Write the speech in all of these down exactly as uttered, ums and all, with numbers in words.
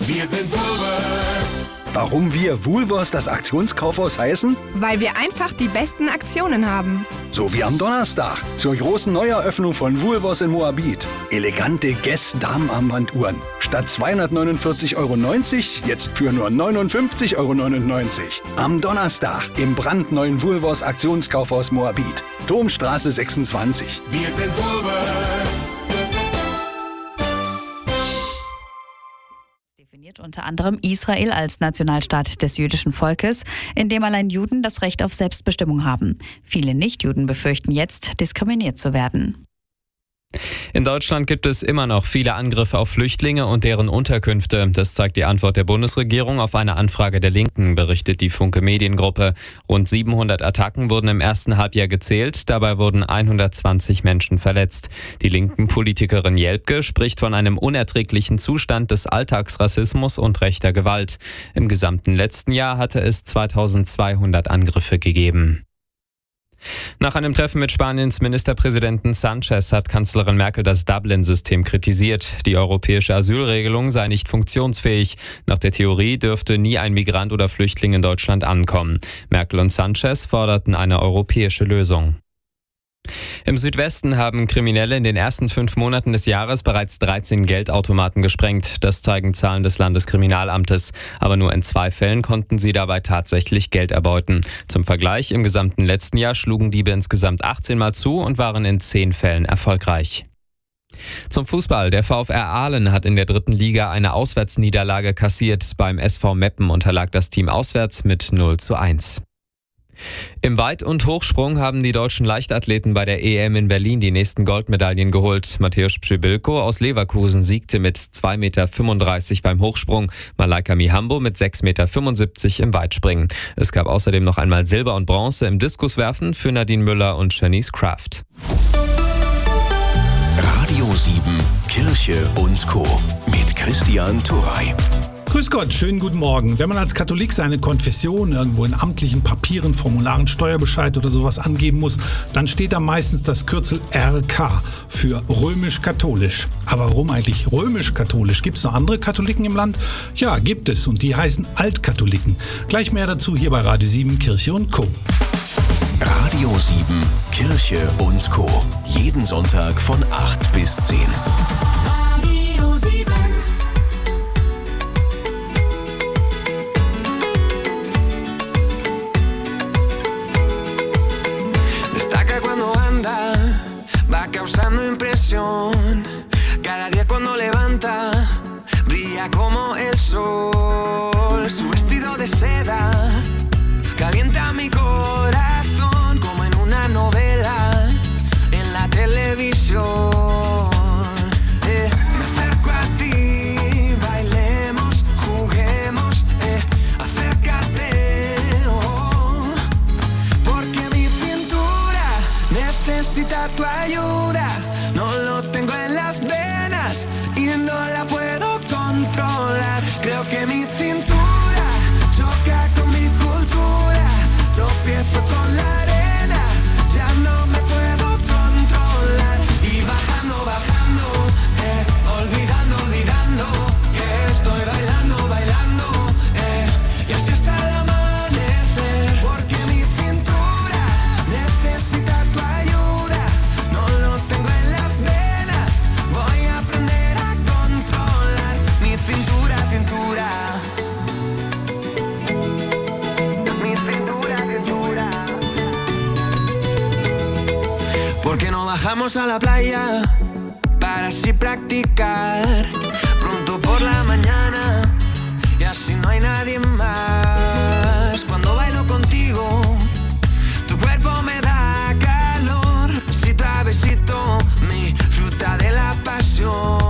Wir sind Woolworths. Warum wir Woolworths das Aktionskaufhaus heißen? Weil wir einfach die besten Aktionen haben. So wie am Donnerstag zur großen Neueröffnung von Woolworths in Moabit. Elegante Guess-Damenarmbanduhren. Statt zweihundertneunundvierzig Euro neunzig jetzt für nur neunundfünfzig Euro neunundneunzig. Am Donnerstag im brandneuen Woolworths Aktionskaufhaus Moabit. Domstraße sechsundzwanzig. Wir sind Woolworths. Definiert unter anderem Israel als Nationalstaat des jüdischen Volkes, in dem allein Juden das Recht auf Selbstbestimmung haben. Viele Nichtjuden befürchten jetzt, diskriminiert zu werden. In Deutschland gibt es immer noch viele Angriffe auf Flüchtlinge und deren Unterkünfte. Das zeigt die Antwort der Bundesregierung auf eine Anfrage der Linken, berichtet die Funke Mediengruppe. Rund siebenhundert Attacken wurden im ersten Halbjahr gezählt. Dabei wurden hundertzwanzig Menschen verletzt. Die linken Politikerin Jelpke spricht von einem unerträglichen Zustand des Alltagsrassismus und rechter Gewalt. Im gesamten letzten Jahr hatte es zweitausendzweihundert Angriffe gegeben. Nach einem Treffen mit Spaniens Ministerpräsidenten Sánchez hat Kanzlerin Merkel das Dublin-System kritisiert. Die europäische Asylregelung sei nicht funktionsfähig. Nach der Theorie dürfte nie ein Migrant oder Flüchtling in Deutschland ankommen. Merkel und Sánchez forderten eine europäische Lösung. Im Südwesten haben Kriminelle in den ersten fünf Monaten des Jahres bereits dreizehn Geldautomaten gesprengt. Das zeigen Zahlen des Landeskriminalamtes. Aber nur in zwei Fällen konnten sie dabei tatsächlich Geld erbeuten. Zum Vergleich, im gesamten letzten Jahr schlugen Diebe insgesamt achtzehn Mal zu und waren in zehn Fällen erfolgreich. Zum Fußball. Der VfR Aalen hat in der dritten Liga eine Auswärtsniederlage kassiert. Beim S V Meppen unterlag das Team auswärts mit null zu eins. Im Weit- und Hochsprung haben die deutschen Leichtathleten bei der E M in Berlin die nächsten Goldmedaillen geholt. Mateusz Przybyłko aus Leverkusen siegte mit zwei Komma fünfunddreißig Meter beim Hochsprung, Malaika Mihambo mit sechs Komma fünfundsiebzig Meter im Weitspringen. Es gab außerdem noch einmal Silber und Bronze im Diskuswerfen für Nadine Müller und Shanice Kraft. Radio sieben, Kirche und Co. mit Christian Turrey. Grüß Gott, schönen guten Morgen. Wenn man als Katholik seine Konfession irgendwo in amtlichen Papieren, Formularen, Steuerbescheid oder sowas angeben muss, dann steht da meistens das Kürzel R K für römisch-katholisch. Aber warum eigentlich römisch-katholisch? Gibt es noch andere Katholiken im Land? Ja, gibt es, und die heißen Altkatholiken. Gleich mehr dazu hier bei Radio sieben, Kirche und Co. Radio sieben, Kirche und Co. Jeden Sonntag von acht bis zehn. Radio sieben. Va causando impresión. Cada día cuando levanta, brilla como el sol. Su vestido de seda calienta mi corazón como en una novela en la televisión. Eh, me acerco a ti, bailemos, juguemos, eh, acércate, oh, porque mi cintura necesita tu ayuda. No lo tengo en las venas y no la puedo controlar. Creo que mi cintura choca con mi cultura. Tropiezo con la arena, ya no me puedo controlar. Y bajando, bajando, eh, olvidando, olvidando que estoy bailando, bailando, eh, y así hasta el amanecer. Porque mi cintura necesita tu ayuda. No lo tengo en las venas, voy a aprender a controlar mi cintura, cintura. Mi cintura, cintura. ¿Por qué no bajamos a la playa para así practicar? Pronto por la mañana y así no hay nadie más. Cuando bailo contigo, tu cuerpo me da calor. Besito a besito, mi fruta de la pasión.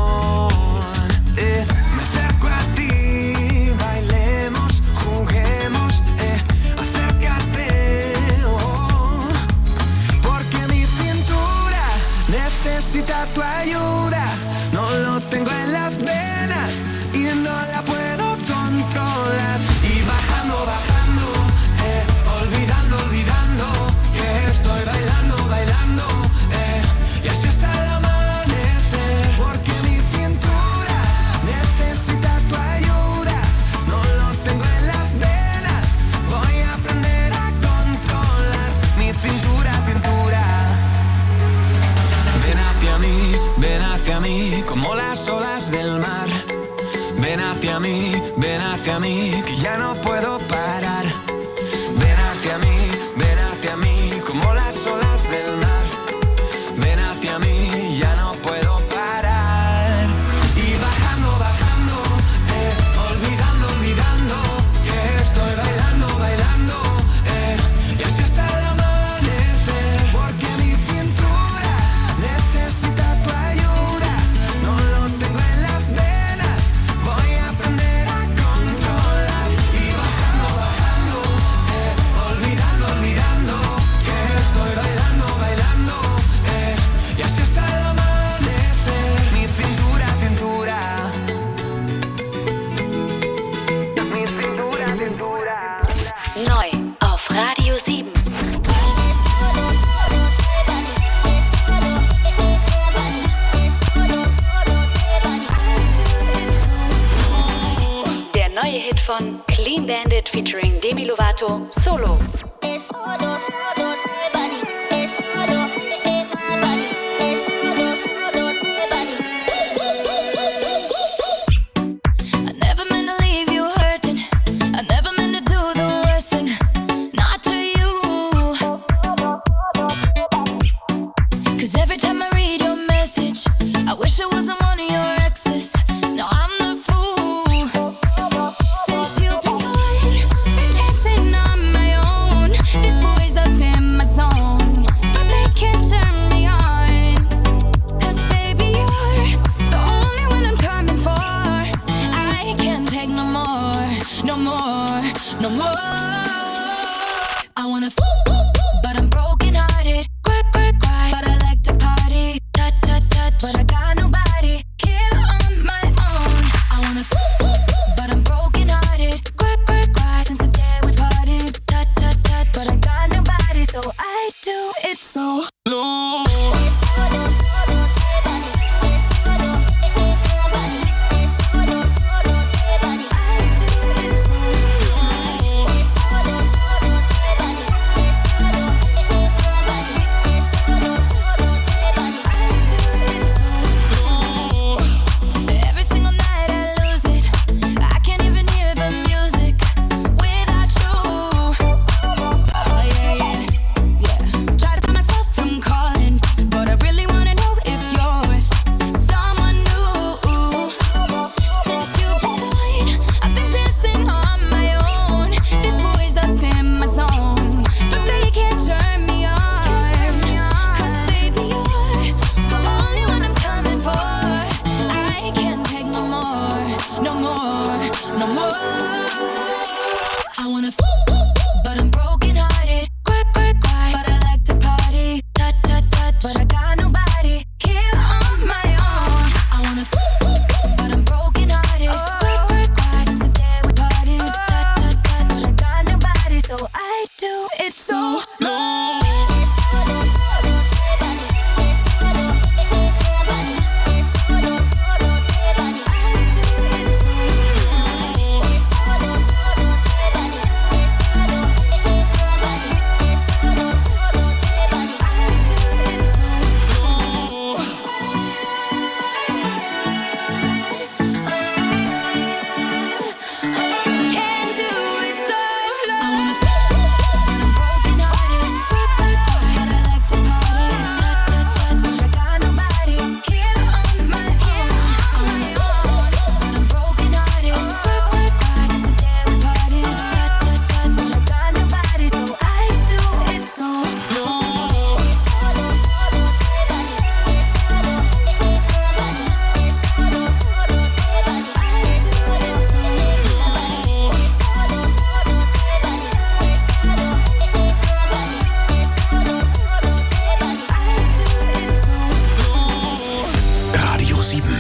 Eh, me acerco a ti, bailemos, juguemos, eh, acércate, oh, porque mi cintura necesita tu ayuda. No lo tengo en las ven hacia mí, ven hacia mí, que ya no puedo parar. Ven hacia mí, ven hacia mí, como las olas del mar. Ven hacia mí, ya no puedo parar. Y bajando, bajando, eh, olvidando, olvidando, que estoy bailando, bailando, eh, y así hasta el amanecer. Porque mi cintura necesita tu ayuda, no lo tengo en las venas, voy a aprender a controlar. Y bajando, bajando, eh, olvidando, olvidando, que estoy bailando, bailando, eh, y así hasta el amanecer. Mi cintura, cintura, mi cintura, cintura. Neu auf Radio sieben. Der neue Hit von Clean Bandit featuring Demi Lovato, Solo. I never meant to leave you hurting. I never meant to do the worst thing, not to you. 'Cause every time I read your message, I wish I wasn't one of your exes. No, I'm the fool. Since you've been gone, been dancing on my own. These boys up in my zone, but they can't turn me on. 'Cause baby, you're the only one I'm coming for. I can't take no more, no more, no more. I wanna f- but I'm broken hearted. Cry, cry, cry, but I like to party. Touch, touch, touch, but I got nobody here on my own. I wanna f- but I'm broken hearted. Cry, cry, cry, since the day we parted. Touch, touch, touch, but I got nobody, so I do it so low. Every single night I lose it. I can't even hear the music without you. Oh yeah, yeah, yeah. Try to stop myself from calling, but I really wanna know if you're with someone new. Since you've been gone, I've been dancing on my own. These boys up in my zone, but they can't turn me on. 'Cause baby, you're the only one I'm coming for. I can't take no more, no more, no more. I wanna f- but I'm broken hearted. Cry, cry, cry, but I like to party. Touch, touch, touch, but I got nobody here on my own. I wanna f- but I'm broken hearted. Cry, cry, cry, since the day we parted. Touch, touch, touch, but I got nobody, so I do it so low. Can't do it so low. I wanna f- but I'm broken hearted. Cry, cry, cry, but I like to party. Touch, touch, touch, but I got nobody here on my own. I wanna f- but I'm broken hearted. Cry, cry, cry, since the day we parted. Touch, touch, touch, but I got nobody, so I do it so low. Radio sieben.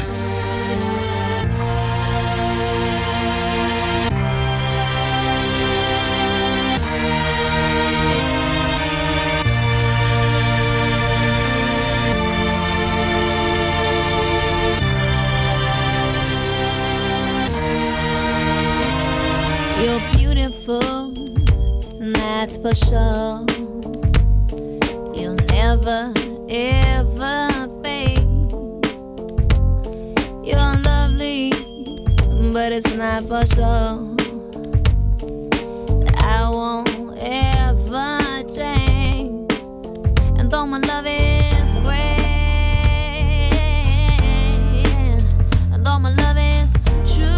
You're beautiful, that's for sure. You'll never, ever fade. You're lovely, but it's not for sure. I won't ever change, and though my love is great, and though my love is true,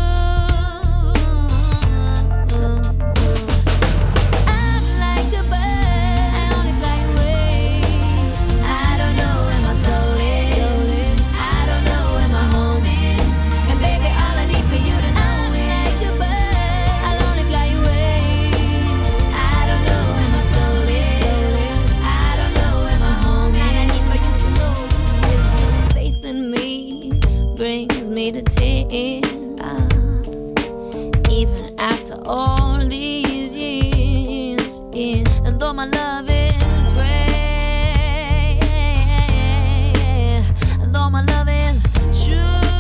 I'm like a bird, I only fly away. I don't know where my soul is, I don't know where my home is, and baby, all I need for you to know is I'm like a bird, I'll only fly away. I don't know where my soul is, I don't know where my home is, all I need for you to know is your faith in me brings me to tears. Even after all these years, yeah. And though my love is rare, and though my love is true,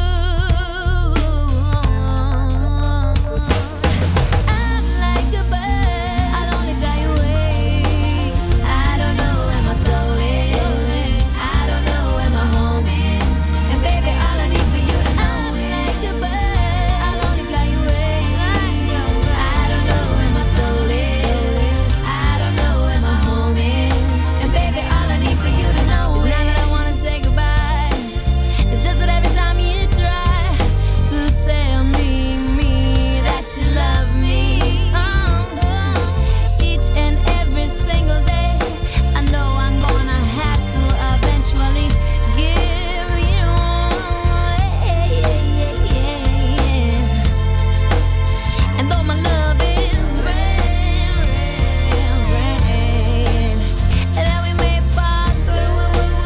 I'm like a bird, I'll only fly away. I don't know where my soul is, I don't know where my home is, and baby, all I need for you to know is I'm like a bird, I'll only fly away. I don't know where my soul is, I don't know where my home is, and baby, all I need for you to know is not that I wanna say goodbye. It's just that every time you try to tell me, me that you love me, oh, each and every single day, I know I'm gonna have to eventually give you, yeah, yeah, yeah, yeah. And though my love is red, red, red, and that we may fall through,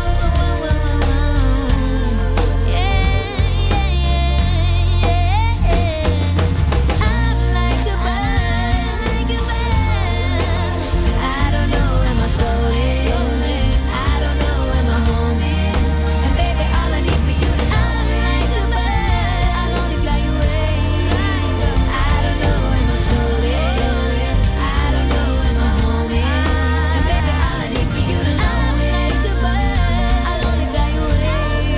yeah, yeah, yeah. I'm like a bird, like a bird. I don't know where my soul is, I don't know where my home is, and baby, all I need for you to know is I'm like a bird, I'll only fly away. I don't know where my soul is, I don't know where my home is, and baby, all I need for you to know is I'm like a bird, I'll only fly away.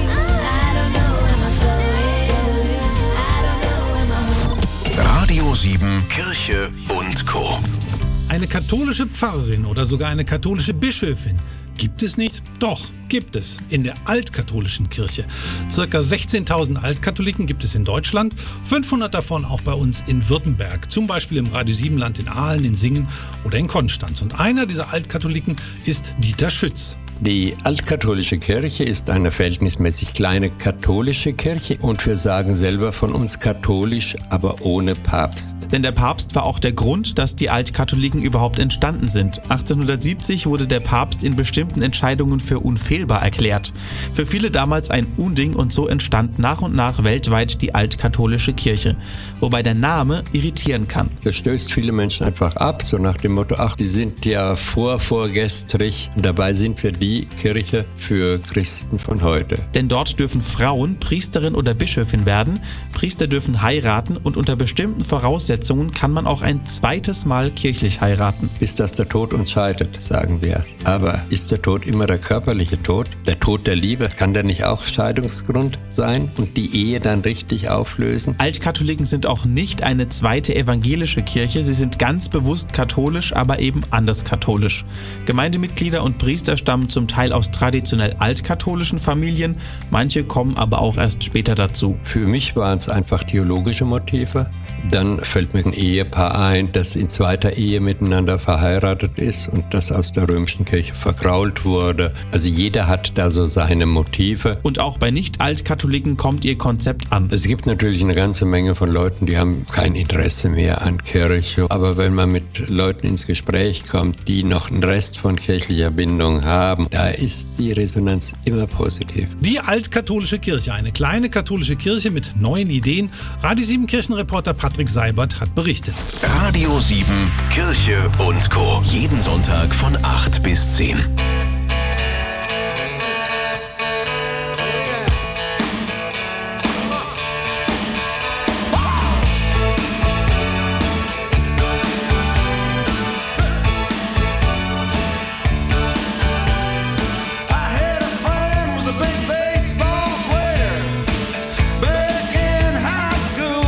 I don't know where my soul is, I don't know where my home is. Radio sieben, Kirche und Co. Eine katholische Pfarrerin oder sogar eine katholische Bischöfin gibt es nicht? Doch, gibt es. In der altkatholischen Kirche. Circa sechzehntausend Altkatholiken gibt es in Deutschland, fünfhundert davon auch bei uns in Württemberg. Zum Beispiel im Radio sieben Land in Aalen, in Singen oder in Konstanz. Und einer dieser Altkatholiken ist Dieter Schütz. Die altkatholische Kirche ist eine verhältnismäßig kleine katholische Kirche und wir sagen selber von uns katholisch, aber ohne Papst. Denn der Papst war auch der Grund, dass die Altkatholiken überhaupt entstanden sind. achtzehnhundertsiebzig wurde der Papst in bestimmten Entscheidungen für unfehlbar erklärt. Für viele damals ein Unding und so entstand nach und nach weltweit die altkatholische Kirche. Wobei der Name irritieren kann. Das stößt viele Menschen einfach ab, so nach dem Motto, ach, die sind ja vorvorgestrig. Dabei sind wir die Kirche für Christen von heute. Denn dort dürfen Frauen Priesterin oder Bischöfin werden, Priester dürfen heiraten und unter bestimmten Voraussetzungen kann man auch ein zweites Mal kirchlich heiraten. Bis dass der Tod uns scheidet, sagen wir. Aber ist der Tod immer der körperliche Tod? Der Tod der Liebe, kann der nicht auch Scheidungsgrund sein und die Ehe dann richtig auflösen? Altkatholiken sind auch nicht eine zweite evangelische Kirche, sie sind ganz bewusst katholisch, aber eben anders katholisch. Gemeindemitglieder und Priester stammen zum Teil aus traditionell altkatholischen Familien, manche kommen aber auch erst später dazu. Für mich waren es einfach theologische Motive. Dann fällt mir ein Ehepaar ein, das in zweiter Ehe miteinander verheiratet ist und das aus der römischen Kirche vergrault wurde. Also jeder hat da so seine Motive. Und auch bei Nicht-Altkatholiken kommt ihr Konzept an. Es gibt natürlich eine ganze Menge von Leuten, die haben kein Interesse mehr an Kirche. Aber wenn man mit Leuten ins Gespräch kommt, die noch einen Rest von kirchlicher Bindung haben, da ist die Resonanz immer positiv. Die altkatholische Kirche, eine kleine katholische Kirche mit neuen Ideen. Radio sieben Kirchenreporter Patrick Seibert hat berichtet. Radio sieben, Kirche und Co. Jeden Sonntag von acht bis zehn. Big baseball player back in high school.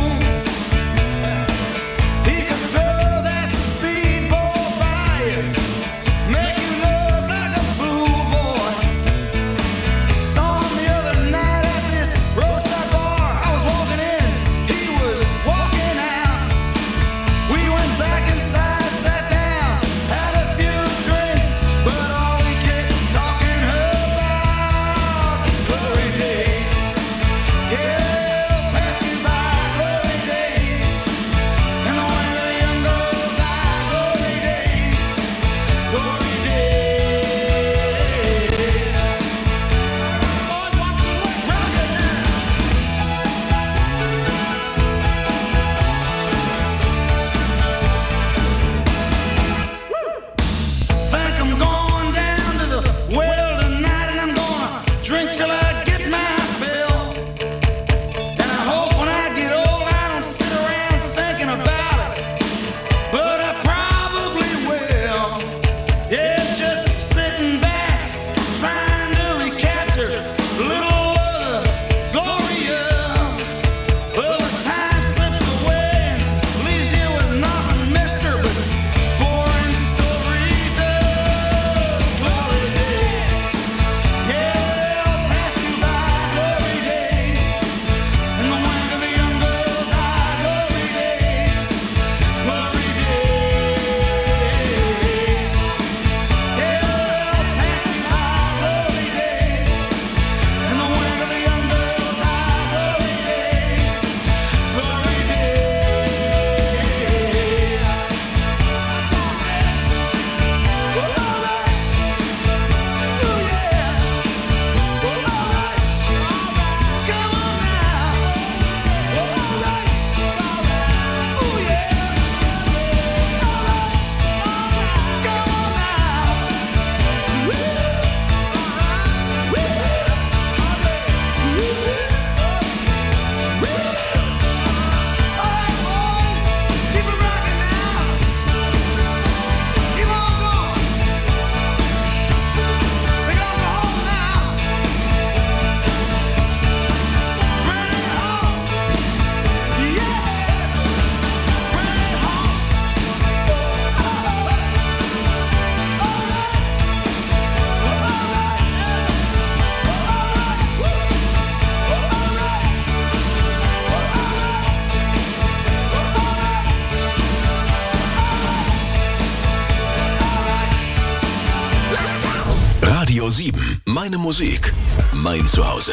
sieben. Meine Musik. Mein Zuhause.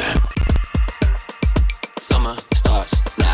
Summer starts now.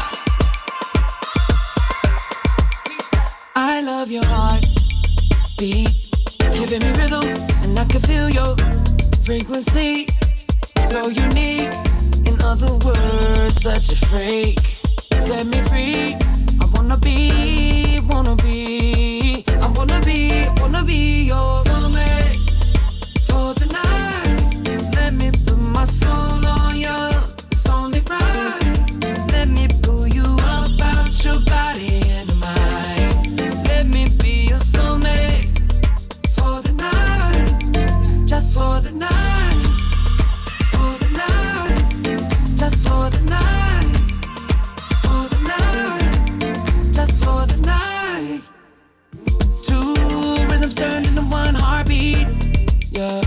I love your heartbeat, giving me rhythm, and I can feel your frequency. So unique, in other words, such a freak. Set me free. I wanna be, wanna be, I wanna be, wanna be your soulmate for the night. Let me put my soul on you. It's only right. Let me pull you up out your body and mind. Let me be your soulmate for the night, just for the night, for the night, just for the night, for the night, just for the night. Two rhythms turned into one heartbeat. Yeah,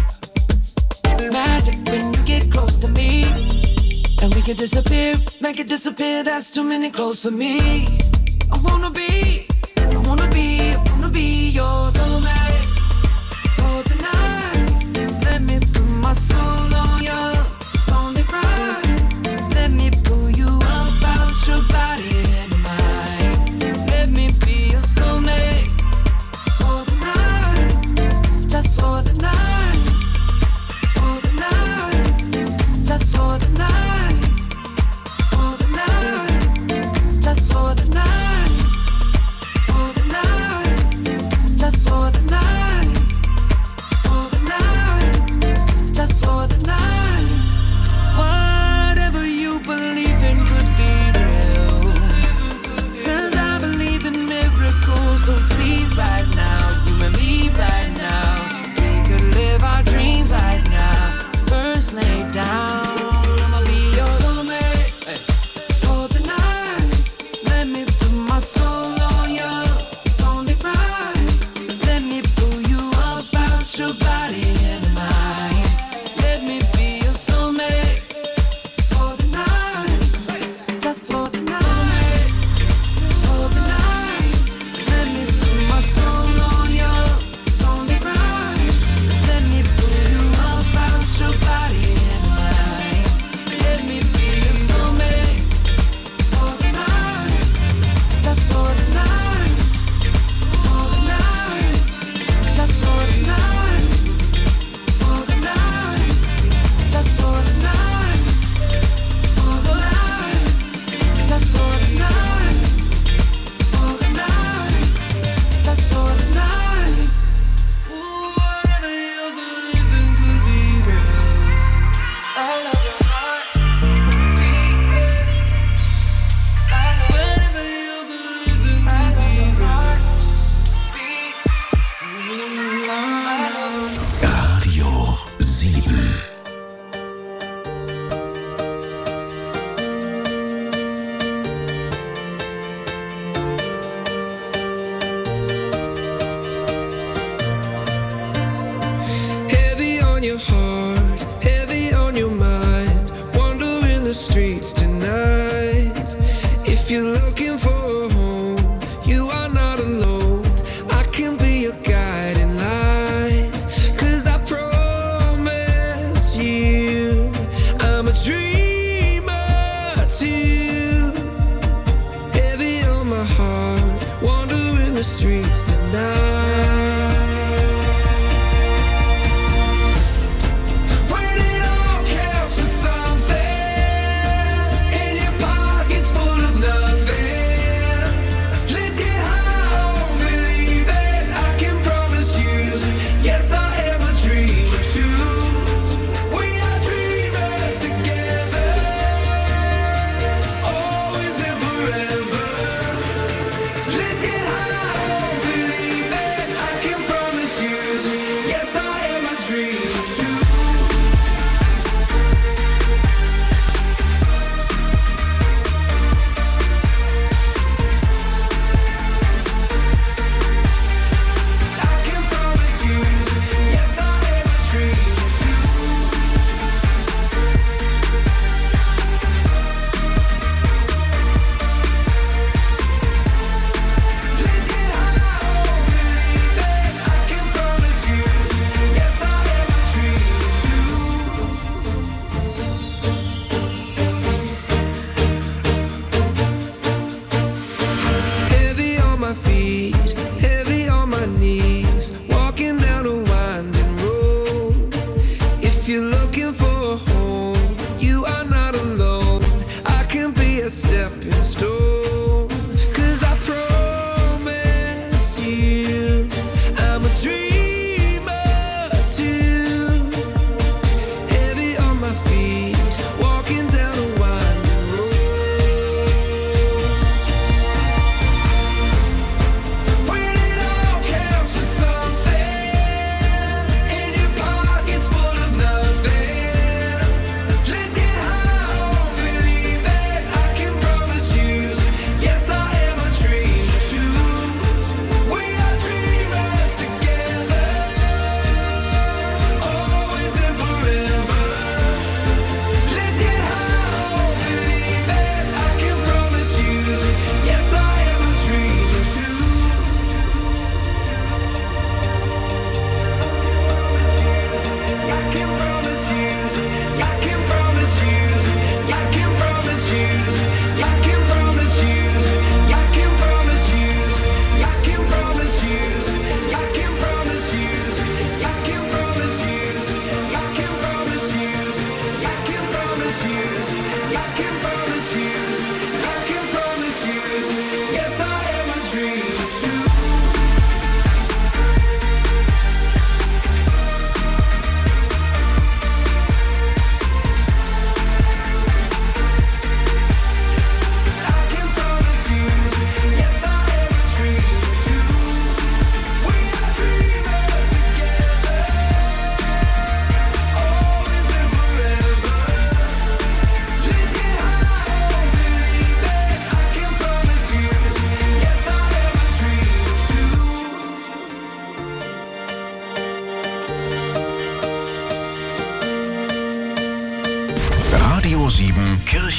magic when you get close to me, and we can disappear, make it disappear. That's too many clothes for me. I wanna be, I wanna be, I wanna be your soulmate for the night. Let me put my soul on you. It's only right. Let me pull you up out your body and mind. Let me be your soulmate for the night, just for the night, for the night, just for the night, for the night, just for the night, for the night, just for the night, for the night, just for the night. Whatever you believe in could be real, 'cause I believe in miracles. So please right now, you and me right now, we could live our dreams right now. First lay down, I'ma be your soulmate for the night. Let me put my soul on you. It's only right. Let me pull you up out your body and mind. Let me be your soulmate for the night, just for the night, for the night. Let me put my soul on you. It's only right. Let me pull you up out your body and mind. Let me be your soulmate for the night, just for the night, for the night, just for the night, for the night, just for the night, for the night, just for the night, for the night, just for the night. Whatever you believe in could be real. I love your heartbeat. Whatever you believe in could be real. Radio sieben. Heavy on your heart, heavy on your mind. Wandering the streets tonight. If you're looking for a home, you are not alone. I can be your guiding light. 'Cause I promise you, I'm a dreamer too. Heavy on my heart, wandering the streets tonight. When it all counts for something, and your pocket's full of nothing, let's get high on believing. I can promise you, yes, I am a dreamer too. We are dreamers together, always and forever. Let's get high on believing.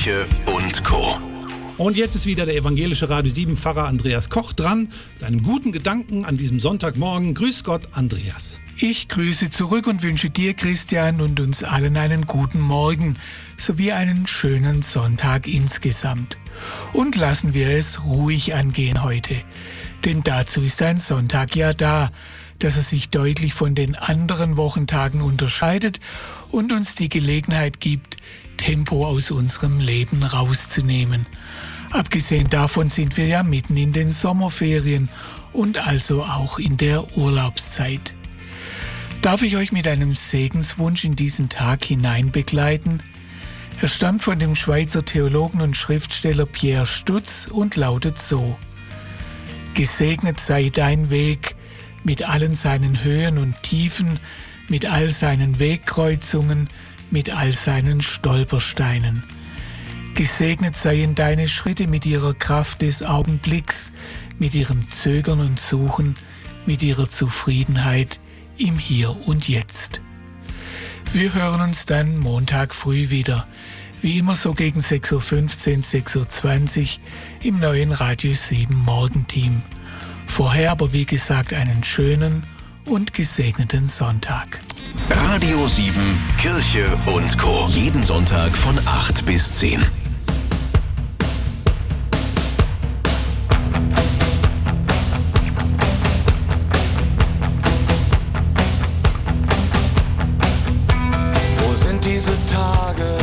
Kirche und Co. Und jetzt ist wieder der evangelische Radio sieben Pfarrer Andreas Koch dran mit einem guten Gedanken an diesem Sonntagmorgen. Grüß Gott, Andreas. Ich grüße zurück und wünsche dir, Christian, und uns allen einen guten Morgen sowie einen schönen Sonntag insgesamt. Und lassen wir es ruhig angehen heute, denn dazu ist ein Sonntag ja da, dass er sich deutlich von den anderen Wochentagen unterscheidet und uns die Gelegenheit gibt, Tempo aus unserem Leben rauszunehmen. Abgesehen davon sind wir ja mitten in den Sommerferien und also auch in der Urlaubszeit. Darf ich euch mit einem Segenswunsch in diesen Tag hinein begleiten? Er stammt von dem Schweizer Theologen und Schriftsteller Pierre Stutz und lautet so: Gesegnet sei dein Weg mit allen seinen Höhen und Tiefen, mit all seinen Wegkreuzungen, mit all seinen Stolpersteinen. Gesegnet seien deine Schritte mit ihrer Kraft des Augenblicks, mit ihrem Zögern und Suchen, mit ihrer Zufriedenheit im Hier und Jetzt. Wir hören uns dann Montag früh wieder, wie immer so gegen sechs Uhr fünfzehn, sechs Uhr zwanzig im neuen Radio sieben Morgenteam. Vorher aber wie gesagt einen schönen und gesegneten Sonntag. Radio sieben, Kirche und Co. Jeden Sonntag von acht bis zehn. Wo sind diese Tage,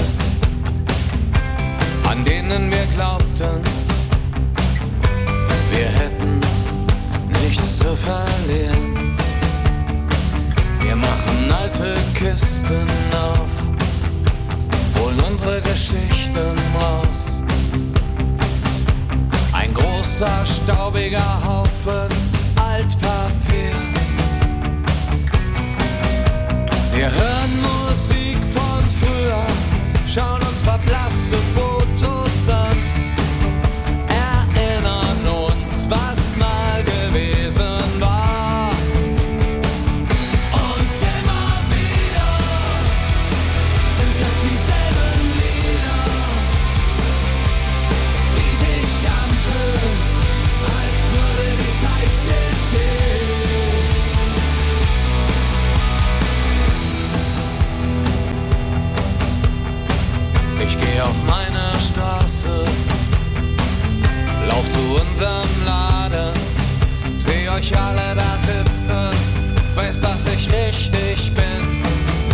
an denen wir glaubten, wir hätten nichts zu verlieren? Wir machen alte Kisten auf, holen unsere Geschichten raus. Ein großer, staubiger Haufen Altpapier. Wir hören Musik von früher, schauen uns verblasste Fotos an, erinnern uns, was mal gewesen war. Und immer wieder sind das dieselben Lieder, die sich anfühlen, als würde die Zeit stillstehen. Ich geh auf meine Straße, lauf zu unserem Laden, seh euch alle da sitzen, weiß, dass ich richtig bin.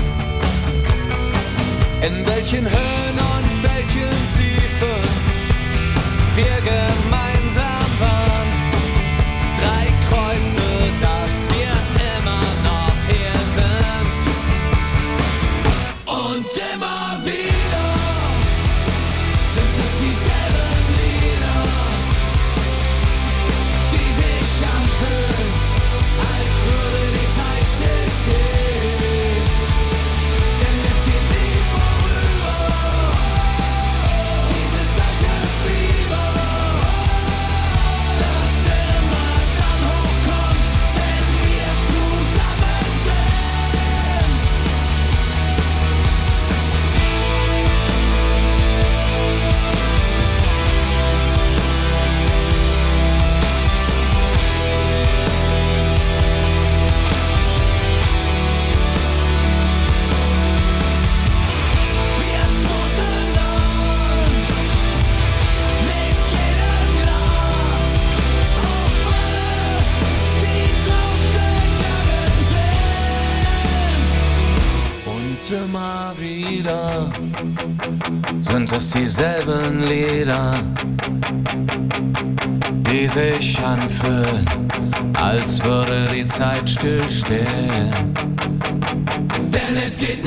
In welchen Höhen und welchen Tiefen wir gemeinsam waren. Drei Kreuze, dass wir immer noch hier sind. Und immer wieder sind es dieselben Lieder, die sich anfühlen, als würde die Zeit stillstehen. Denn es geht nie vorüber, dieses alte Fieber, das immer dann hochkommt, wenn wir zusammen sind. Wir stoßen an mit jedem Glas auf alle, die draufgegangen sind. Und immer wieder sind es dieselben Lieder, die sich anfühlen, als würde die Zeit stillstehen. Denn es geht